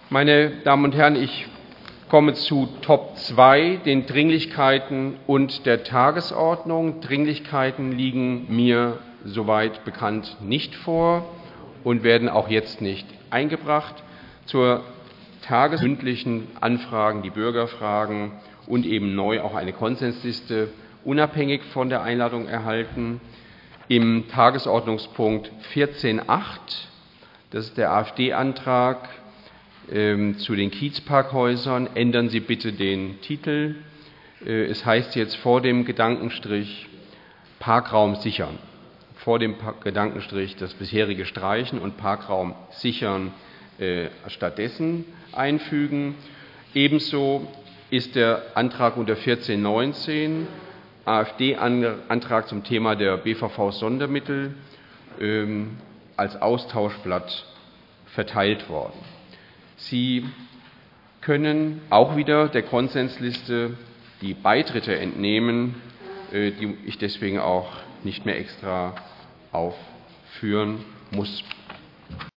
Meine Damen und Herren, ich komme zu Top 2, den Dringlichkeiten und der Tagesordnung. Dringlichkeiten liegen mir soweit bekannt nicht vor und werden auch jetzt nicht eingebracht. Zur mündlichen Anfragen, die Bürgerfragen und eben neu auch eine Konsensliste unabhängig von der Einladung erhalten. Im Tagesordnungspunkt 14.8, das ist der AfD-Antrag zu den Kiezparkhäusern, ändern Sie bitte den Titel. Es heißt jetzt vor dem Gedankenstrich Parkraum sichern. Vor dem Gedankenstrich das bisherige streichen und Parkraum sichern stattdessen einfügen. Ebenso ist der Antrag unter 14.19, AfD-Antrag zum Thema der BVV-Sondermittel, als Austauschblatt verteilt worden. Sie können auch wieder der Konsensliste die Beitritte entnehmen, die ich deswegen auch nicht mehr extra aufführen muss.